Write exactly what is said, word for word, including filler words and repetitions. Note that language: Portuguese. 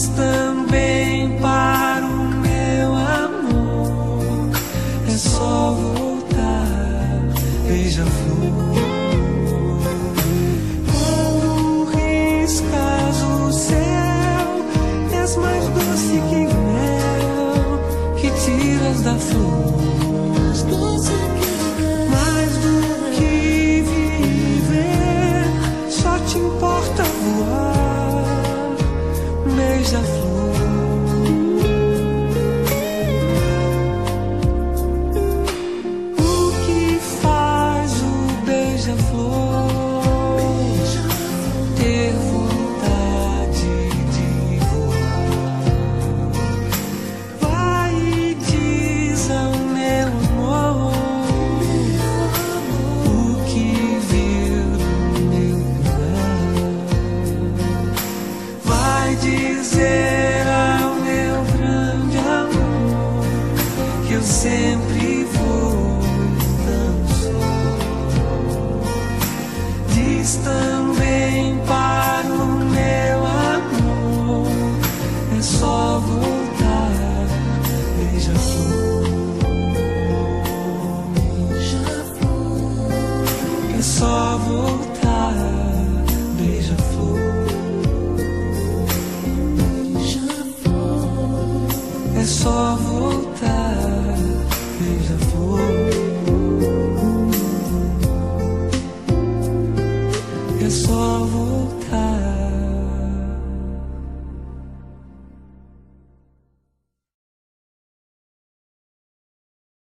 também para o meu amor. É só voltar, beija-flor. Quando riscas o céu, és mais doce que mel que tiras da flor. Mais do que viver, só te importa voar, beija-flor. O que faz o beija-flor? Ter vontade de voar. Vai e diz ao meu amor o que viu no meu lugar. Vai dizer ao meu grande amor que eu sempre vou dando só. Diz também para o meu amor, é só voltar, beija-flor. É só voltar, beija-flor. É só voltar, beija-flor. É só voltar.